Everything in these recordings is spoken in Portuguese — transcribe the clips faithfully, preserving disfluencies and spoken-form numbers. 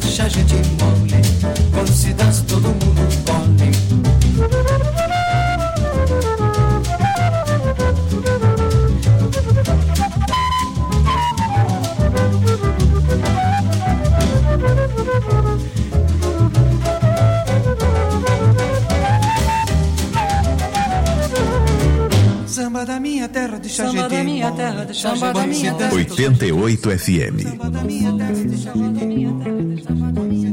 deixa a gente mole. Quando se dança todo mundo cole. Samba da minha terra, deixa a gente Samba da minha terra, deixa a Samba da gente minha terra. oitenta e oito F M. Samba da minha terra, deixa a gente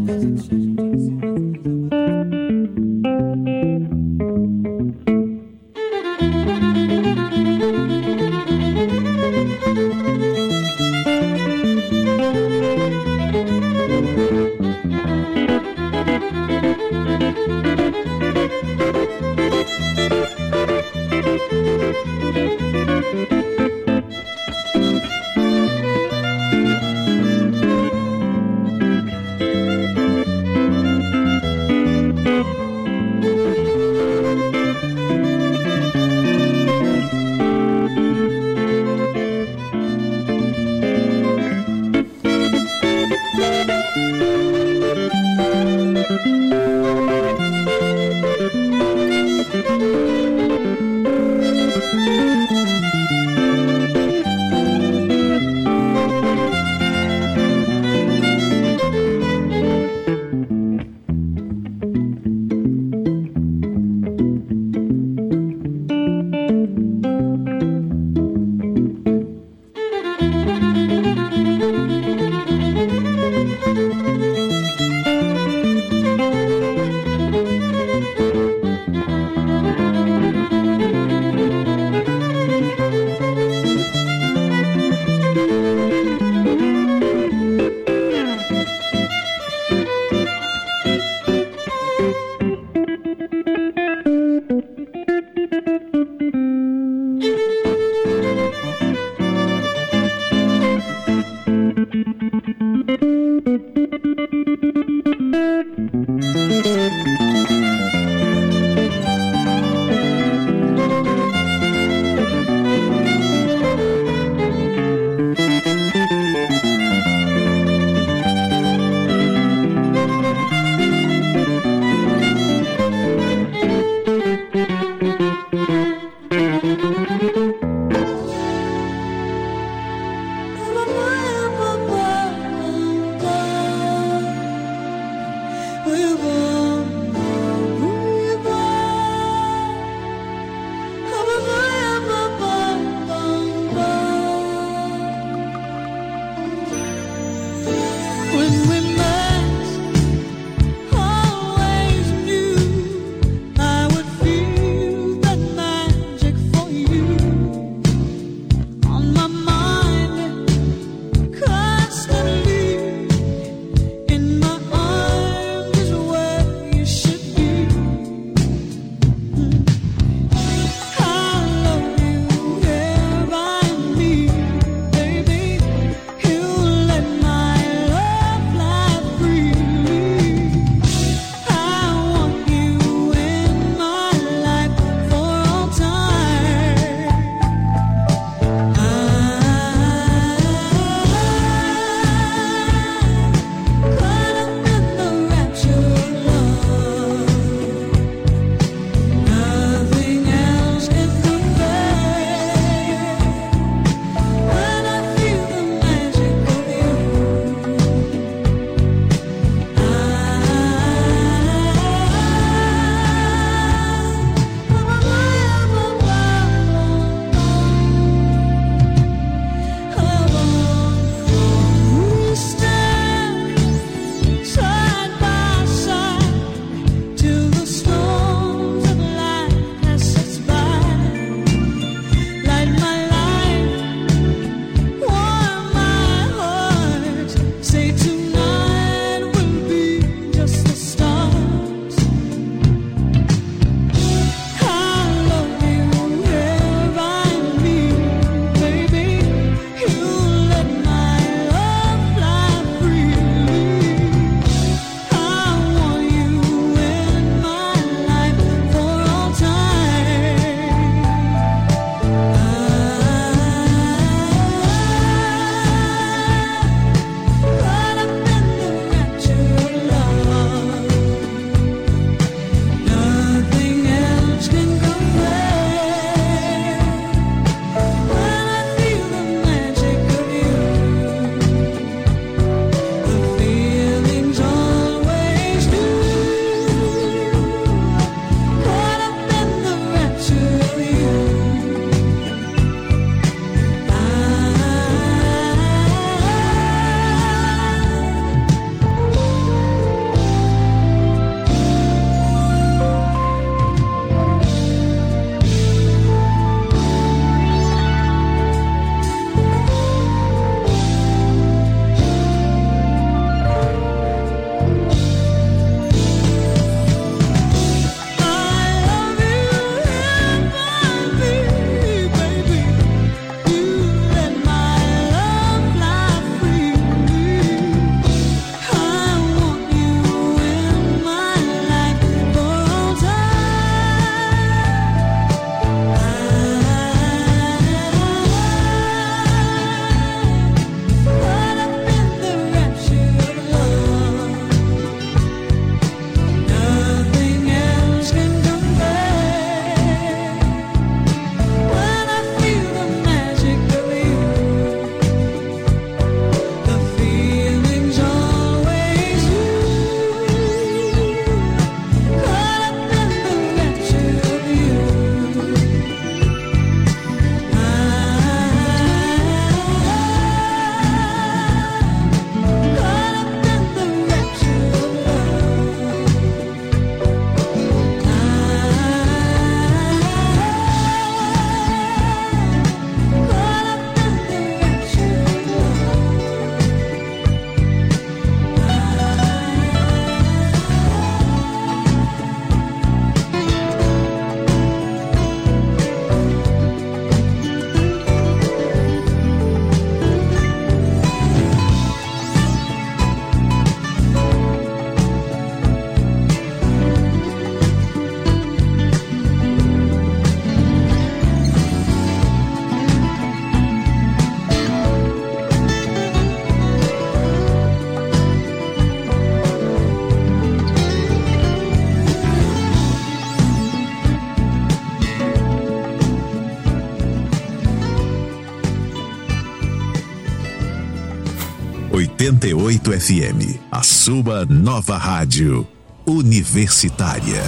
oitenta e oito F M, a sua nova rádio universitária.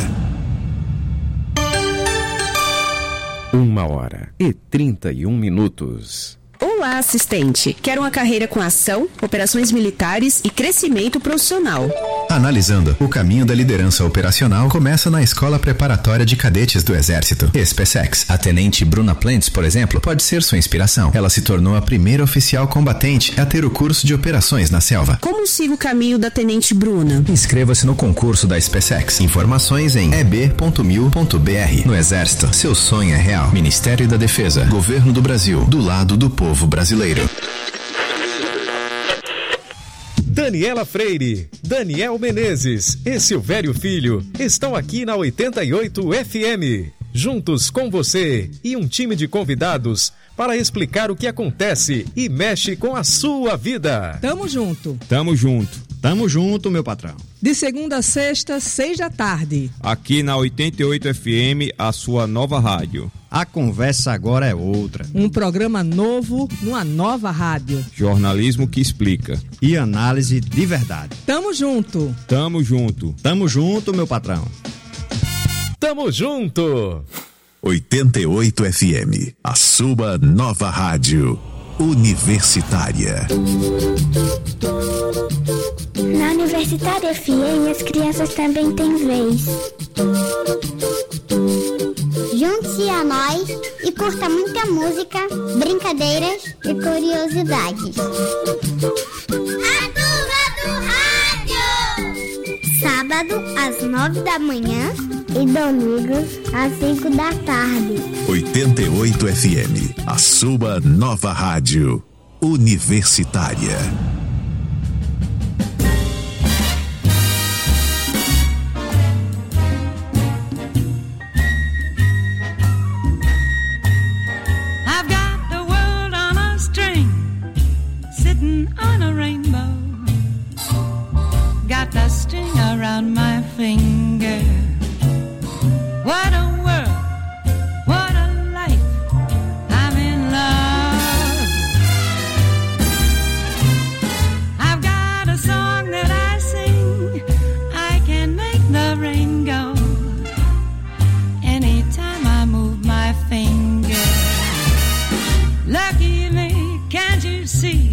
Uma hora e trinta e um minutos. Olá, assistente. Quer uma carreira com ação, operações militares e crescimento profissional. Analisando, o caminho da liderança operacional começa na Escola Preparatória de Cadetes do Exército, SpaceX. A tenente Bruna Plentes, por exemplo, pode ser sua inspiração. Ela se tornou a primeira oficial combatente a ter o curso de operações na selva. Como siga o caminho da tenente Bruna? Inscreva-se no concurso da SpaceX. Informações em e b ponto mil ponto b r. No Exército, seu sonho é real. Ministério da Defesa, Governo do Brasil, do lado do povo brasileiro. Daniela Freire, Daniel Menezes e Silvério Filho estão aqui na oitenta e oito F M, juntos com você e um time de convidados para explicar o que acontece e mexe com a sua vida. Tamo junto. Tamo junto. Tamo junto, meu patrão. De segunda a sexta, seis da tarde. Aqui na oitenta e oito F M, a sua nova rádio. A conversa agora é outra. Um programa novo numa nova rádio. Jornalismo que explica. E análise de verdade. Tamo junto. Tamo junto. Tamo junto, meu patrão. Tamo junto. oitenta e oito F M, a sua nova rádio universitária. Na Universitária F M, as crianças também têm vez. Junte-se a nós e curta muita música, brincadeiras e curiosidades. A Turma do Rádio! Sábado, às nove da manhã e domingo, às cinco da tarde. oitenta e oito F M, a sua nova rádio universitária. On a rainbow, got the string around my finger. What a world, what a life, I'm in love. I've got a song that I sing, I can make the rain go anytime I move my finger. Lucky me, can't you see?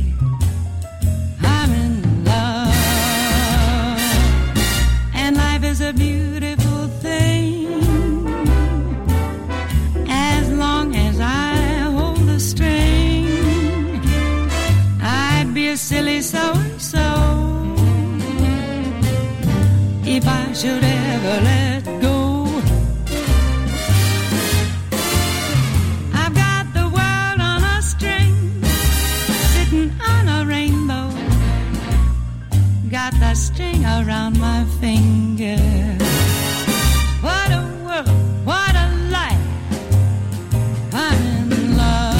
Is a beautiful thing. As long as I hold the string, I'd be a silly so-and-so if I should ever let go. I've got the world on a string, sitting on a rainbow, got the string around my finger. What a world, what a life, I'm in love.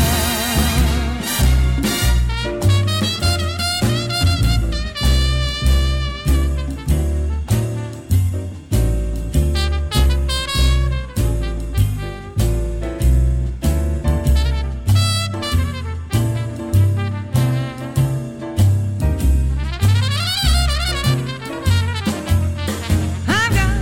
I've got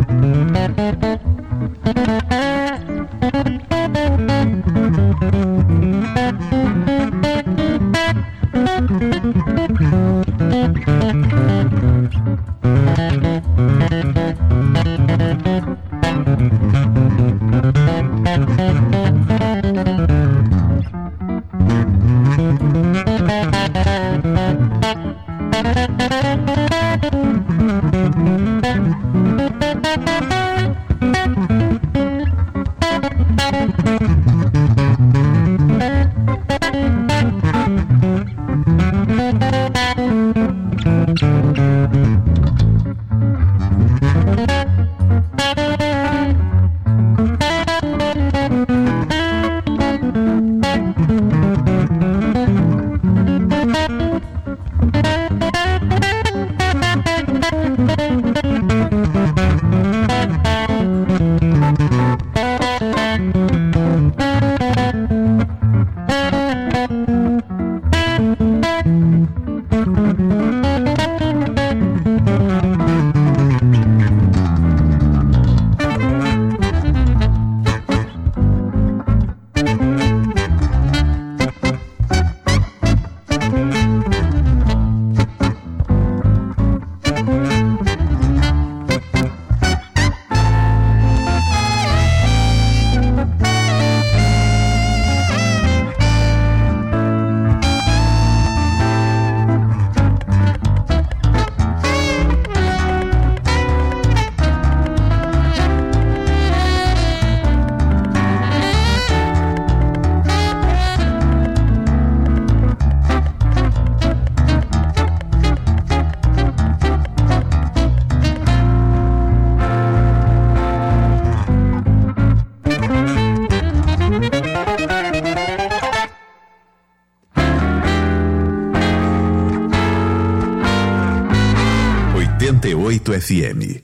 oitenta e oito F M.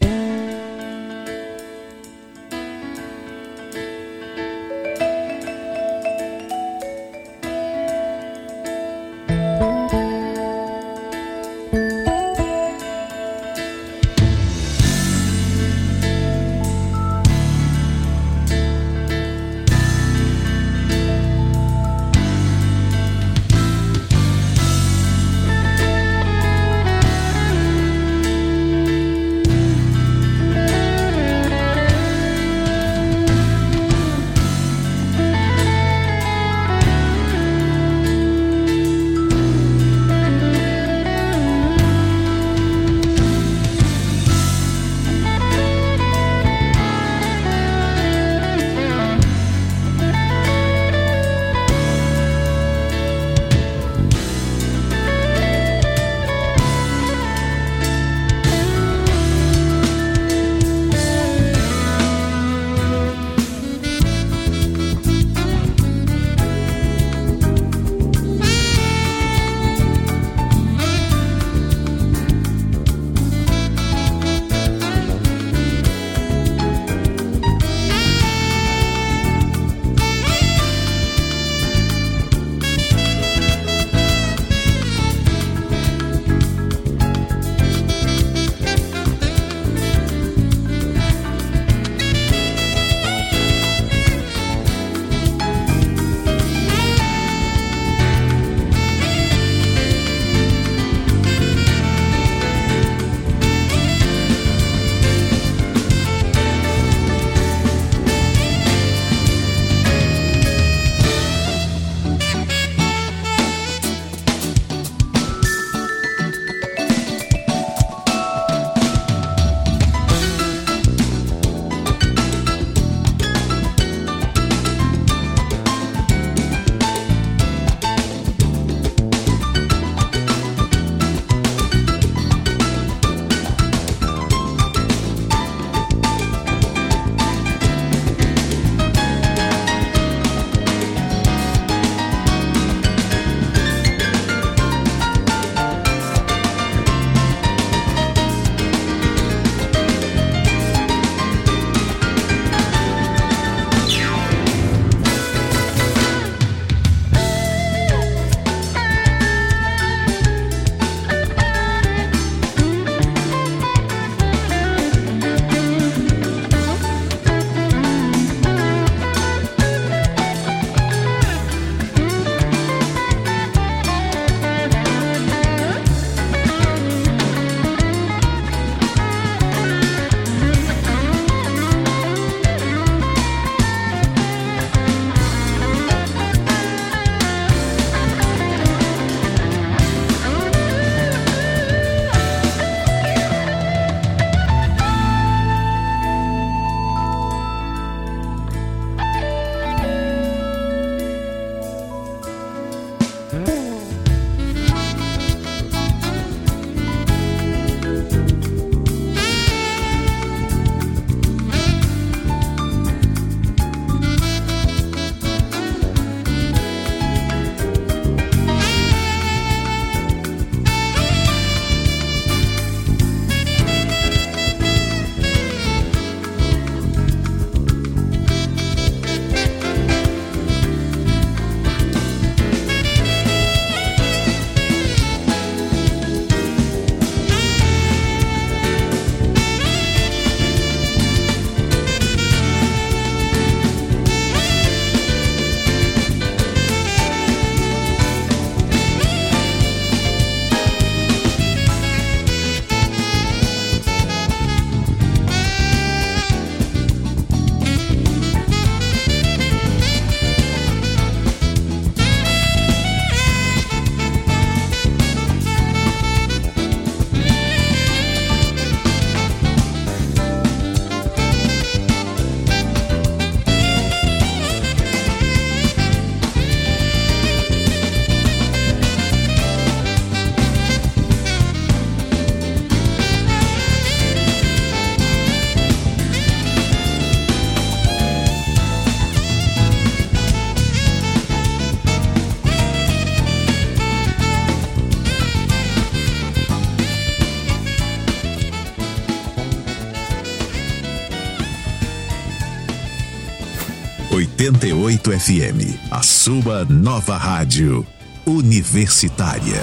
oitenta e oito F M, a sua nova rádio universitária.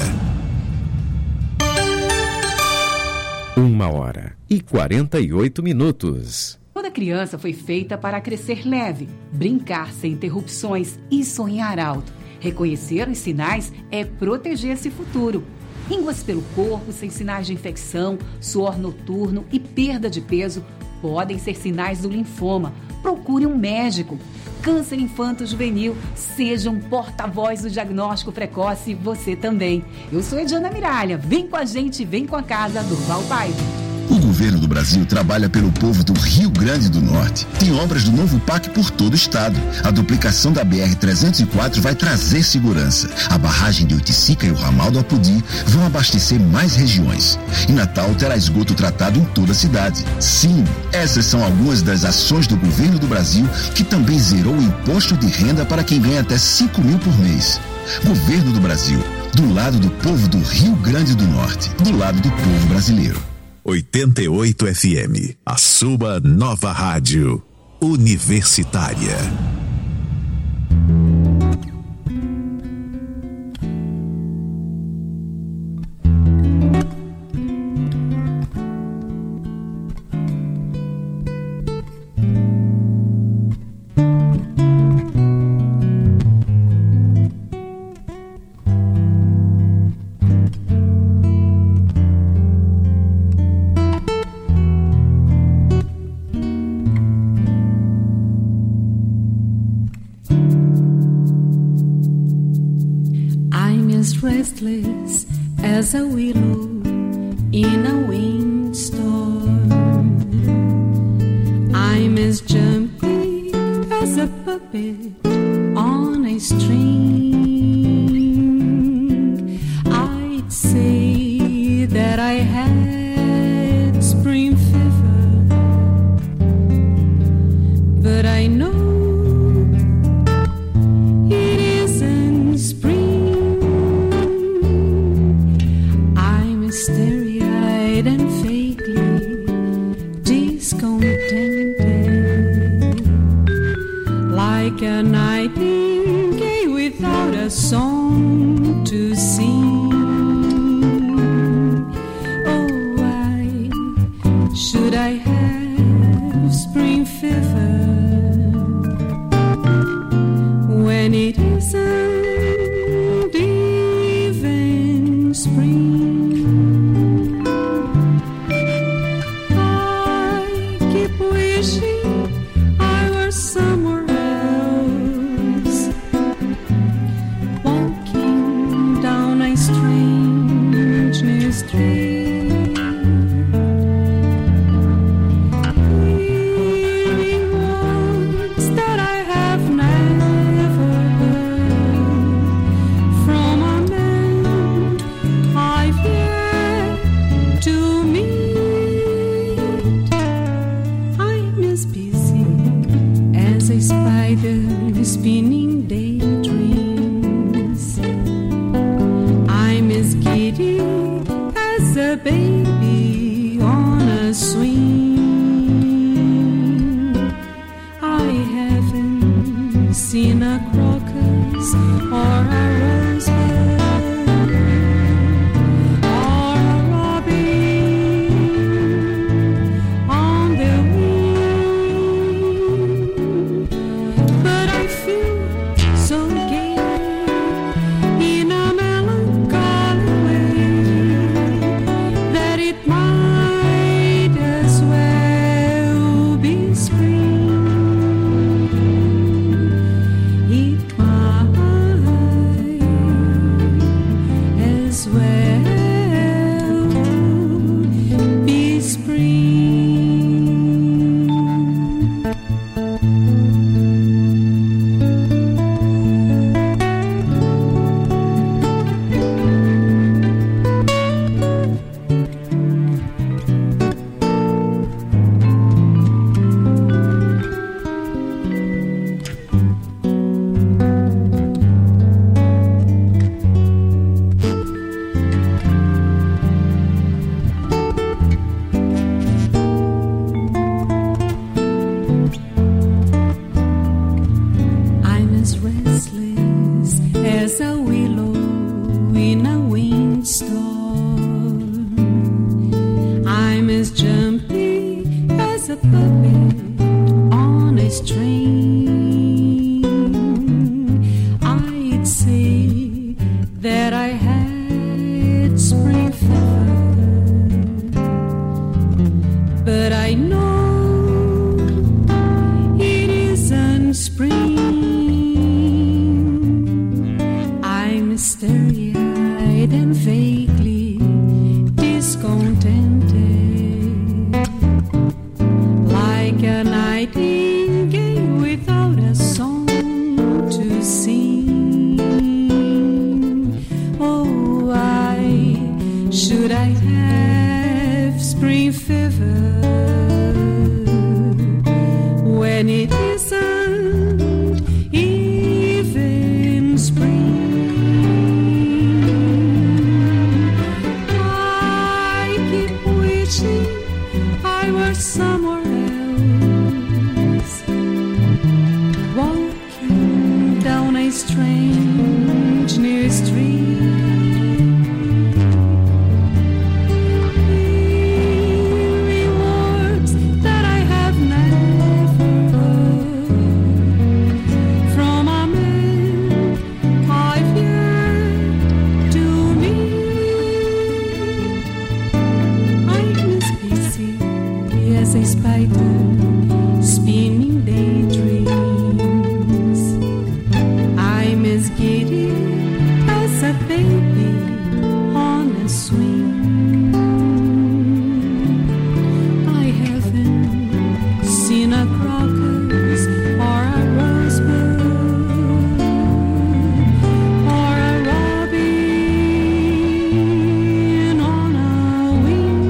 Uma hora e quarenta e oito minutos. Toda criança foi feita para crescer leve, brincar sem interrupções e sonhar alto. Reconhecer os sinais é proteger esse futuro. Ínguas pelo corpo sem sinais de infecção, suor noturno e perda de peso podem ser sinais do linfoma. Procure um médico. Câncer infanto-juvenil, seja um porta-voz do diagnóstico precoce, você também. Eu sou Ediana Miralha, vem com a gente, vem com a casa Durval Paiva. O governo do Brasil trabalha pelo povo do Rio Grande do Norte. Tem obras do novo P A C por todo o estado. A duplicação da B R trezentos e quatro vai trazer segurança. A barragem de Oiticica e o ramal do Apodi vão abastecer mais regiões. E Natal terá esgoto tratado em toda a cidade. Sim, essas são algumas das ações do governo do Brasil, que também zerou o imposto de renda para quem ganha até cinco mil por mês. Governo do Brasil, do lado do povo do Rio Grande do Norte, do lado do povo brasileiro. oitenta e oito F M, a sua nova rádio universitária. Restless as a willow in a windstorm. I'm as jumpy as a puppet on a string. I'd say that I had spring fever, but I know it isn't spring. Starry-eyed and vaguely discontented, like a nightingale without a song to sing. Oh, why should I have spring fever when it isn't even spring? Spinning daydreams, I'm as giddy as a baby on a swing. I haven't seen a crocus or a rosebud or a robin on the wing. But I feel when it isn't even spring. I keep wishing I were somewhere else, walking down a strange new street. A spider spinning daydreams. I'm as giddy as a baby on a swing. I haven't seen a crocus or a rosebud or a robin on a wing.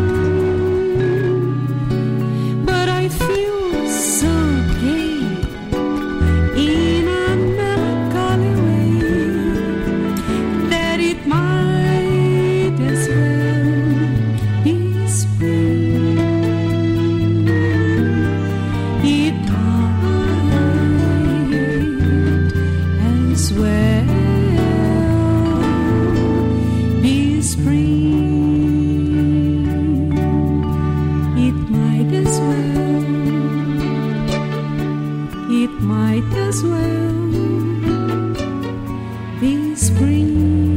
But I feel so gay in a melancholy way that it might as well be spring. It might as well be spring. It might as well, it might as well be spring.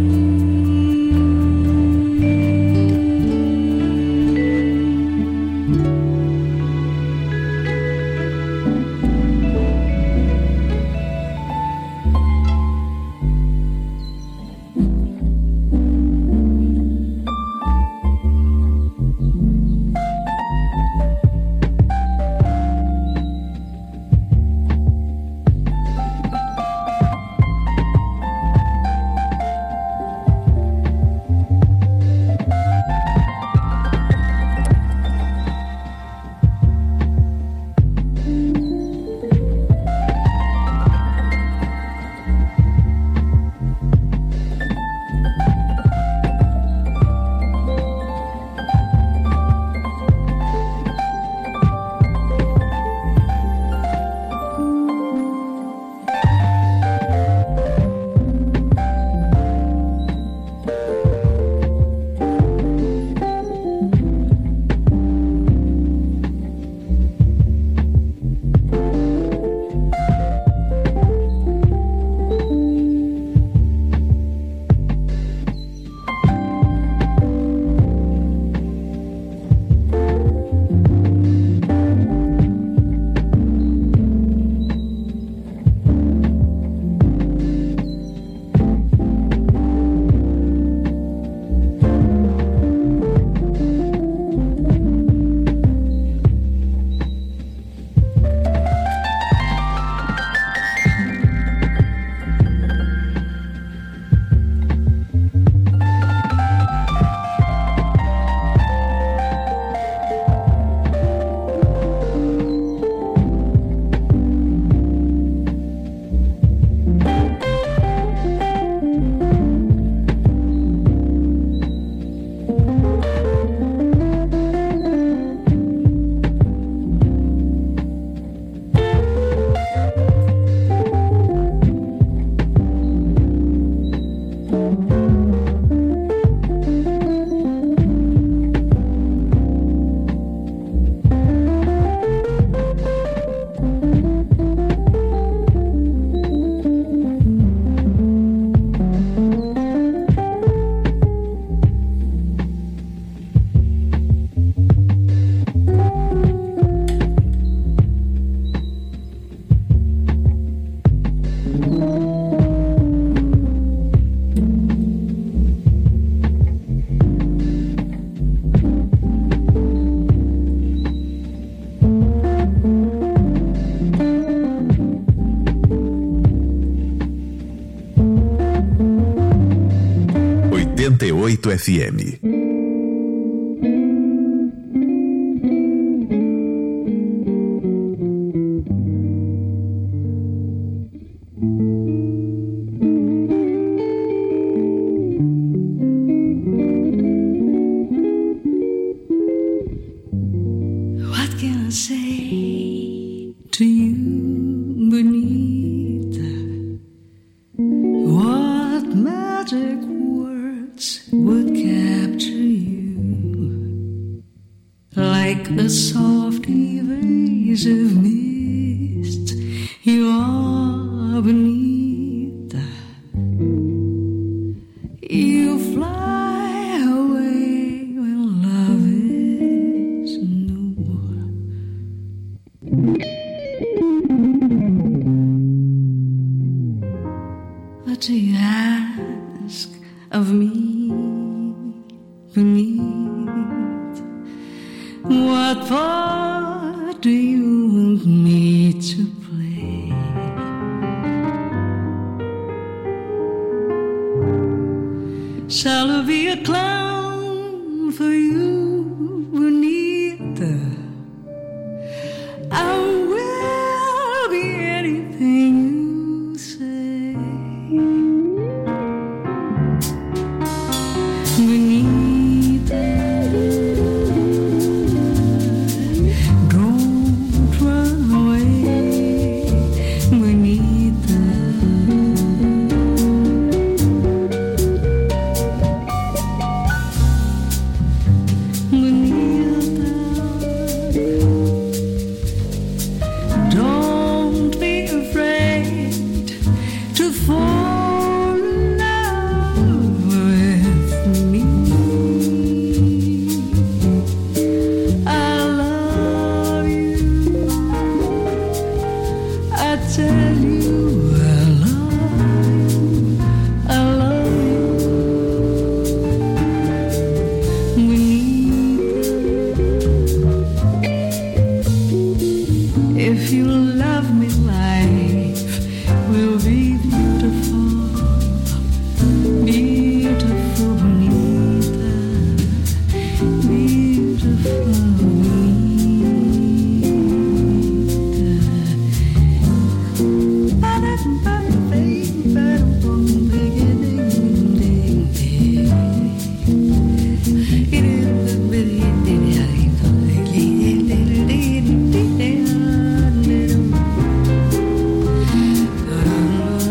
oitenta e oito F M. to you, bonita. What magic words would capture you like a soft evasive mist? You are bonita. You fly away when love is new. What do you ask of me, beneath? What part do you want me to play? Shall I be a clown for you, bonita? I will be anything you say, bonita. Don't run away, bonita. Don't be afraid to fall in love with me. I love you. I tell you I love you. I love you, bonita. If you love me, life will be beautiful, beautiful, bonita, beautiful, bonita.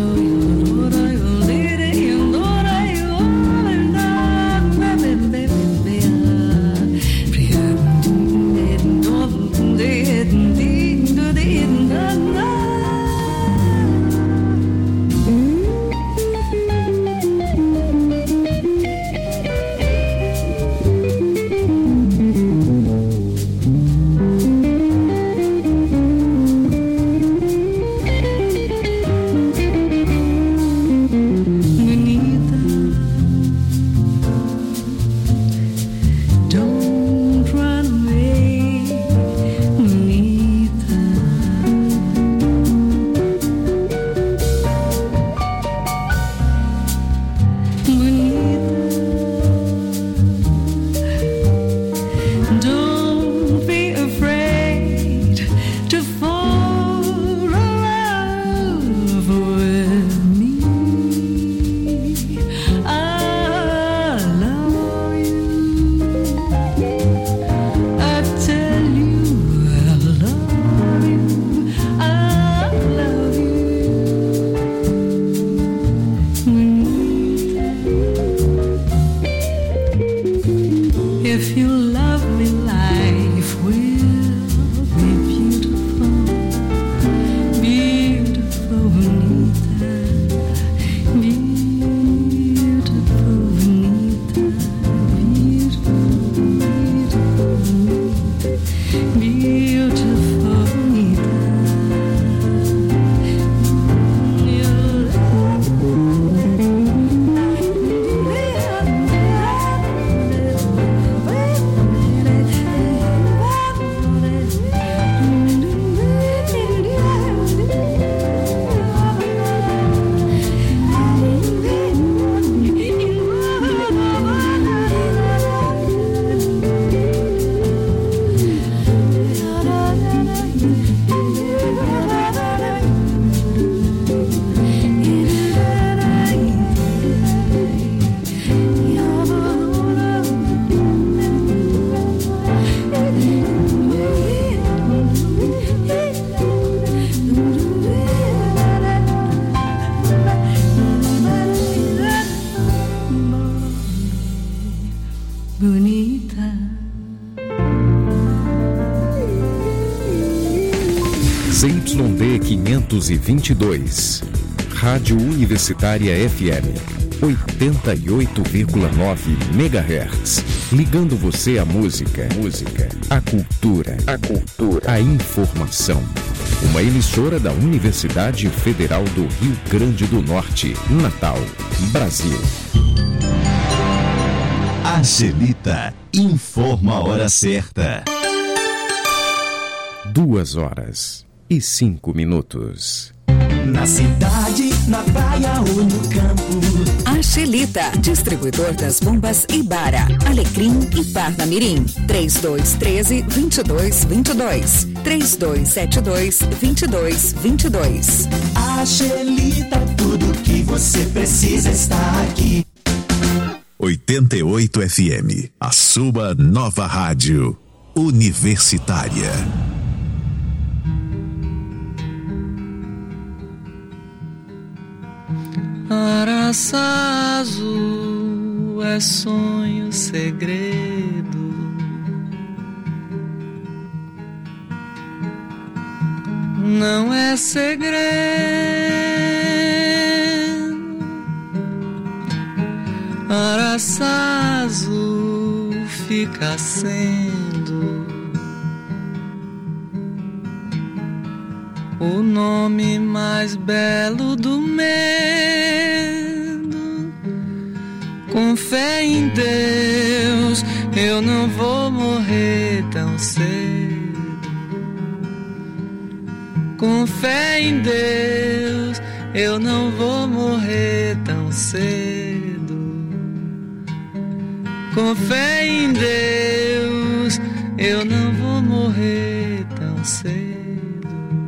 Y D quinhentos e vinte e dois. Rádio Universitária F M oitenta e oito vírgula nove megahertz. Ligando você à música, música, à cultura, a cultura, à informação. Uma emissora da Universidade Federal do Rio Grande do Norte, Natal, Brasil. Angelita informa a hora certa. Duas horas e cinco minutos. Na cidade, na praia ou no campo. Angelita, distribuidor das bombas Ibara, Alecrim e Parnamirim. três dois um três, dois dois dois dois. três dois sete dois, dois dois dois dois. Angelita, tudo que você precisa está aqui. oitenta e oito F M, a sua nova rádio universitária. Araçá azul é sonho, segredo. Não é segredo. Araçá azul fica sendo o nome mais belo do medo. Com fé em Deus, eu não vou morrer tão cedo. Com fé em Deus, eu não vou morrer tão cedo. Com fé em Deus, eu não vou morrer tão cedo.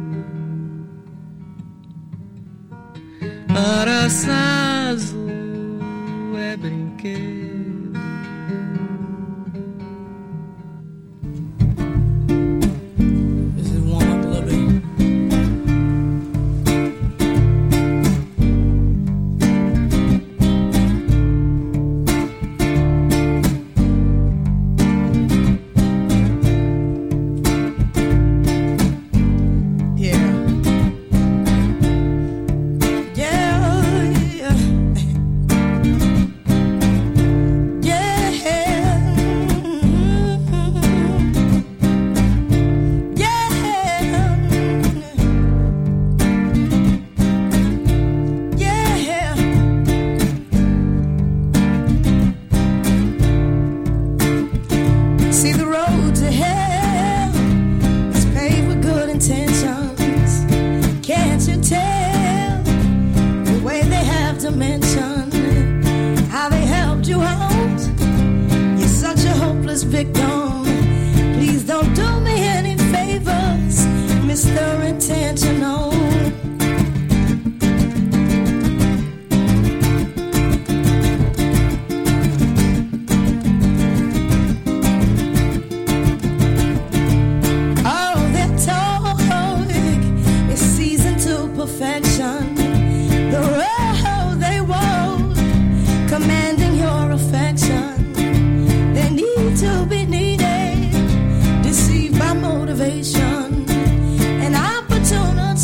Araçá azul é brinquedo. Motivation and opportunity.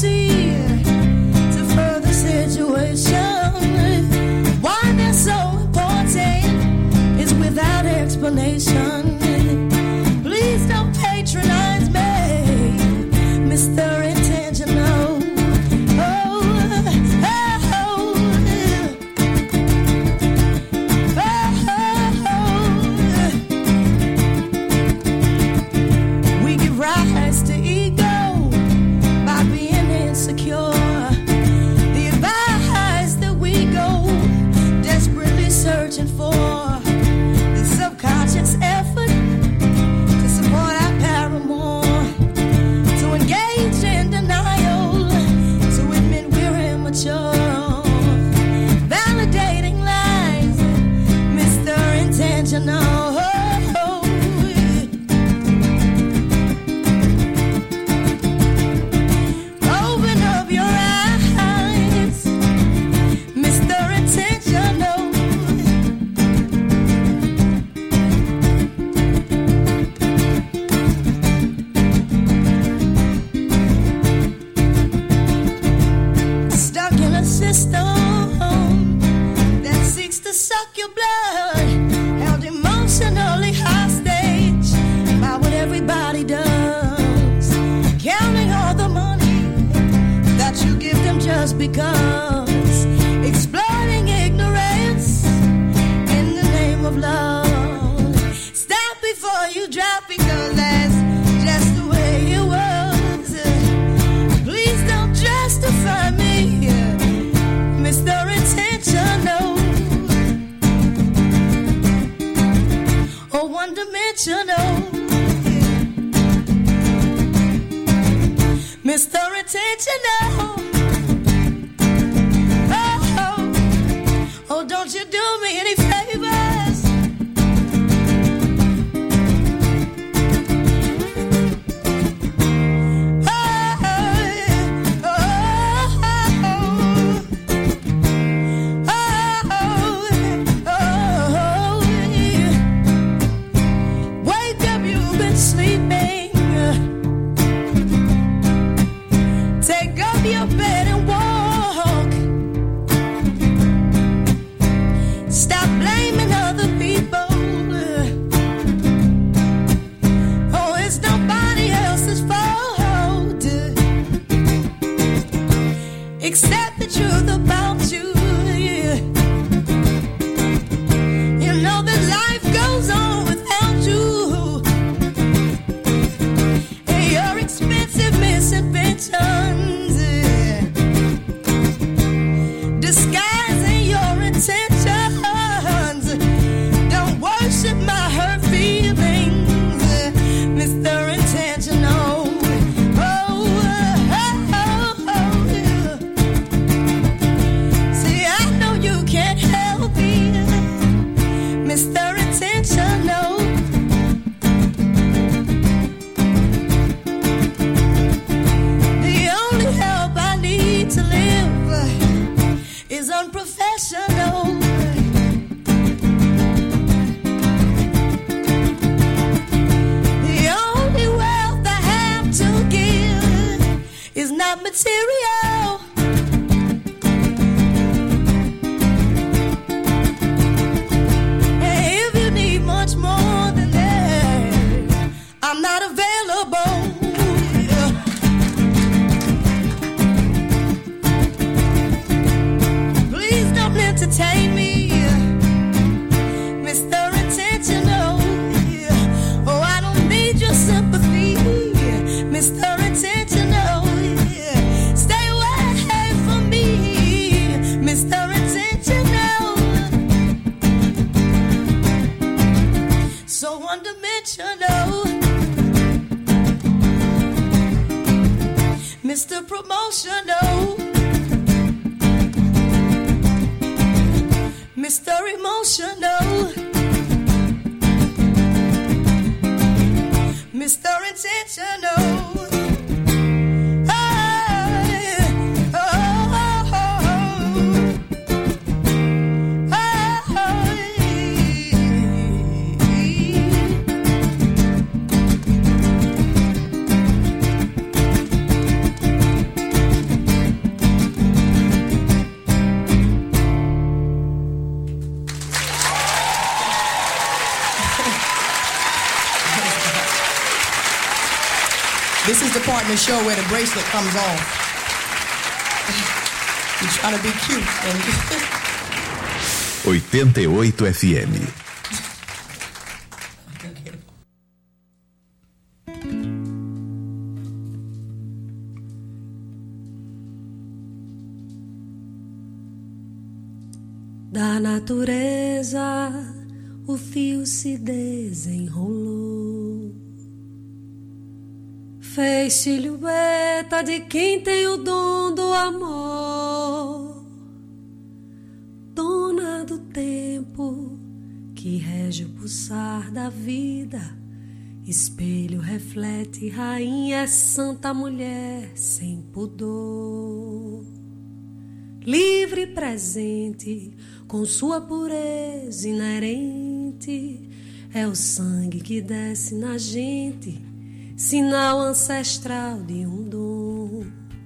just because exploiting ignorance in the name of love. Stop before you drop, because that's just the way it was. Please don't justify me, Mister Intentional or one-dimensional. Mister Intentional. Oh, oh, oh, don't you do me any favors. Oh, oh, oh, oh, oh, yeah. Wake up, you've been sleeping. Take up your bed and walk. Stop blaming other people. Oh, it's nobody else's fault except the truth about you. You know that life goes on without you. And your expensive misinventions disguising your intentions. Don't worship my hurt feelings, Mister Intentional. Oh, oh, oh, oh, yeah. See, I know you can't help it, Mister Intentional. The only help I need to live is unprofessional. The only wealth I have to give is not material. And if you need much more than that, I'm not available. Please don't entertain me, Mister Intentional. Oh, I don't need your sympathy, Mister Intentional. Stay away from me, Mister Intentional. So one-dimensional, Mister Promotional, Mister Emotional, Mister Intentional. Oh, oh, oh, This is the part in the show where the bracelet comes off. You're trying to be cute. oitenta e oito F M. Da natureza o fio se desenrolou, fez silhueta de quem tem o dom do amor, dona do tempo que rege o pulsar da vida, espelho reflete, rainha é santa mulher sem pudor, livre e presente com sua pureza inerente, é o sangue que desce na gente, sinal ancestral de um dom.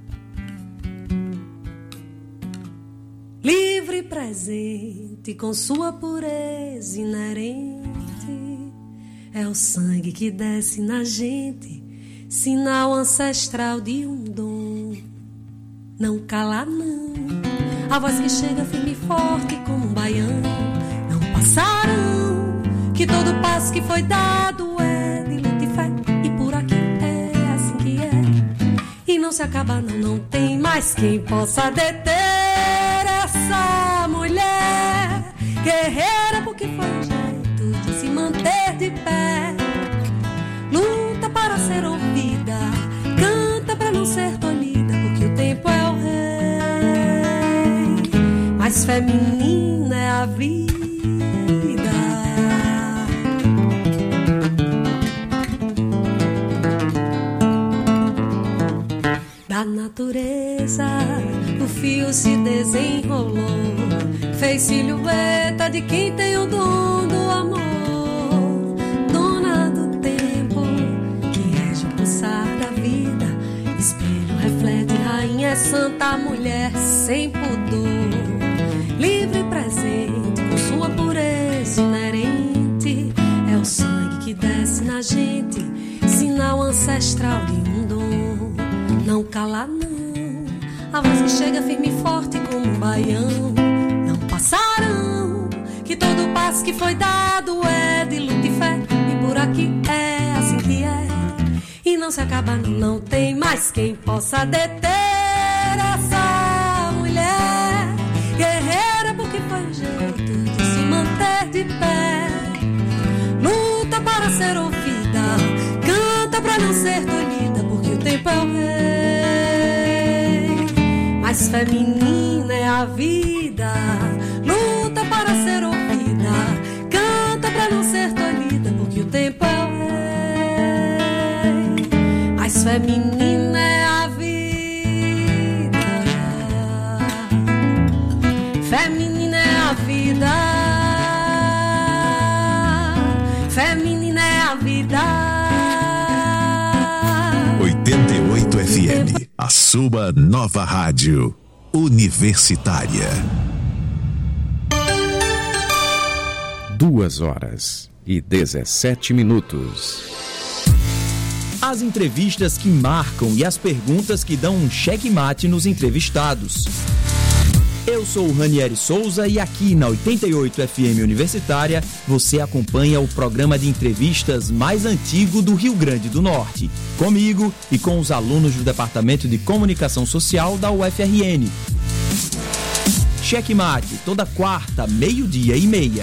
Livre e presente com sua pureza inerente, é o sangue que desce na gente, sinal ancestral de um dom. não cala não. A voz que chega firme e forte como um baião. Não passarão, que todo passo que foi dado é de luta e fé. E por aqui é assim que é. E não se acaba não, não tem mais quem possa deter essa mulher guerreira, porque foi um jeito de se manter de pé. Luta para ser ouvida, canta para não ser tolhida, porque o tempo é o rei. Mais feminina é a vida. Da natureza o fio se desenrolou, fez silhueta de quem tem o dom do amor. Dona do tempo, que rege o pulsar da vida. Espelho reflete, rainha é santa, mulher sem pudor. Livre e presente, com sua pureza inerente. É o sangue que desce na gente, sinal ancestral de um dom. Não cala não, a voz que chega firme e forte como um baião. Não passarão, que todo passo que foi dado é de luta e fé. E por aqui é assim que é. E não se acaba não, não tem mais quem possa deter essa mulher guerreira, porque foi um jeito de se manter de pé. Luta para ser ouvida, canta para não ser tolhida, porque o tempo é o rei. Mais feminina é a vida. Luta para ser ouvida, canta pra não ser tolhida, porque o tempo é o rei. Mais feminina é a vida. Feminina é a vida. Feminina é a vida. oitenta e oito F M, a sua nova rádio universitária. Duas horas e dezessete minutos. As entrevistas que marcam e as perguntas que dão um checkmate nos entrevistados. Eu sou o Ranieri Souza e aqui na oitenta e oito F M Universitária você acompanha o programa de entrevistas mais antigo do Rio Grande do Norte, comigo e com os alunos do Departamento de Comunicação Social da U F R N. Checkmate, toda quarta, meio-dia e meia.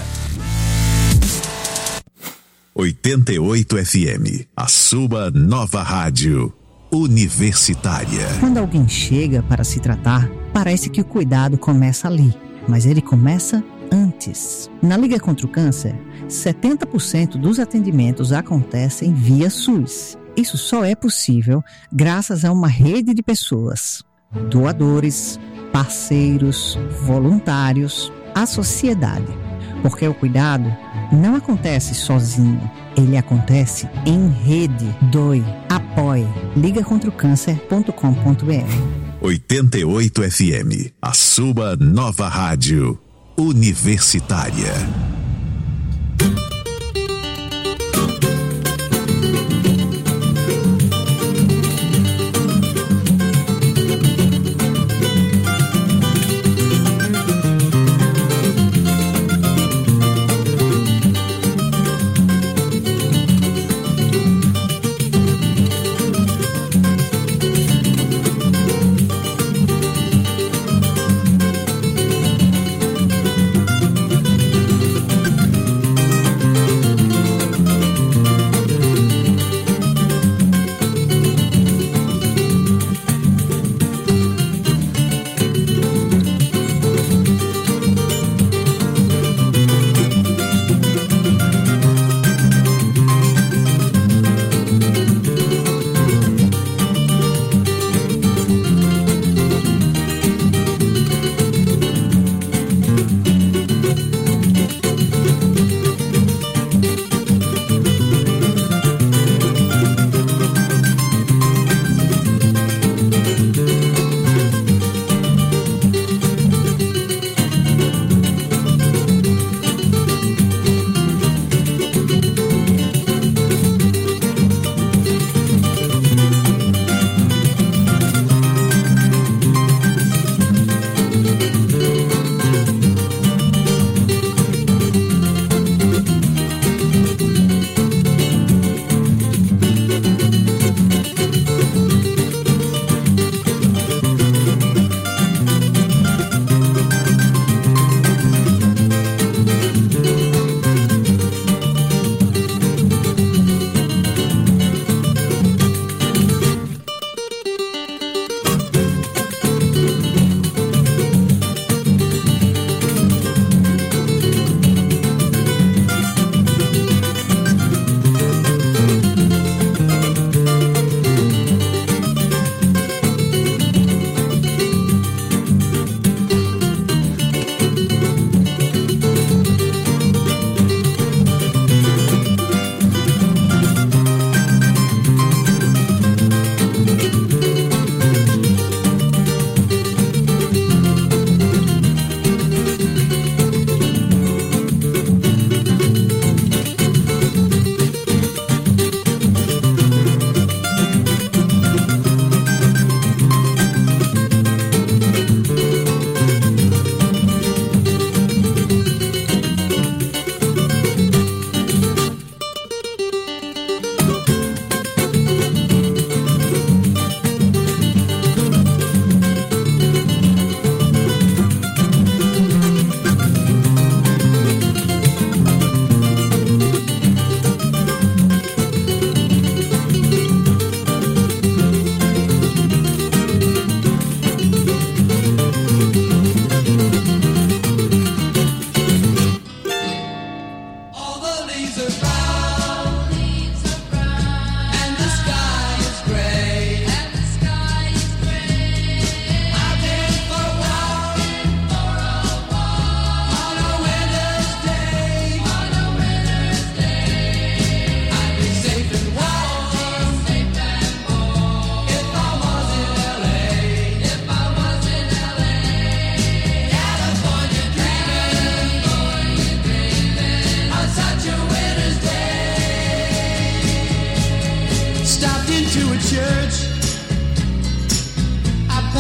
oitenta e oito F M, a sua nova rádio universitária. Quando alguém chega para se tratar, parece que o cuidado começa ali, mas ele começa antes. Na Liga contra o Câncer, setenta por cento dos atendimentos acontecem via SUS. Isso só é possível graças a uma rede de pessoas, doadores, parceiros, voluntários, a sociedade. Porque o cuidado não acontece sozinho, ele acontece em rede. Doe, apoie. liga contra o câncer ponto com ponto b r. oitenta e oito F M, a sua nova rádio universitária.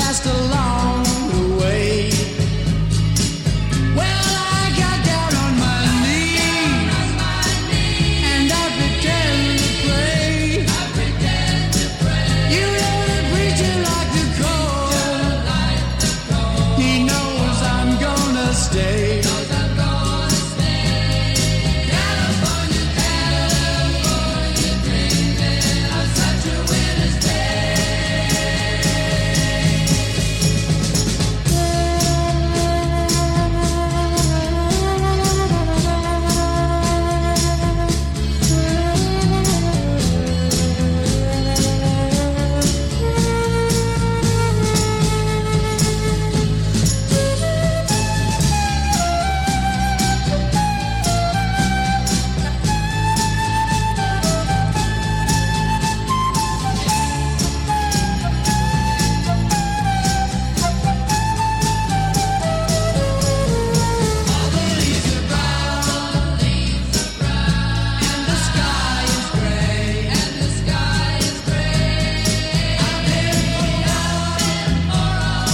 last a long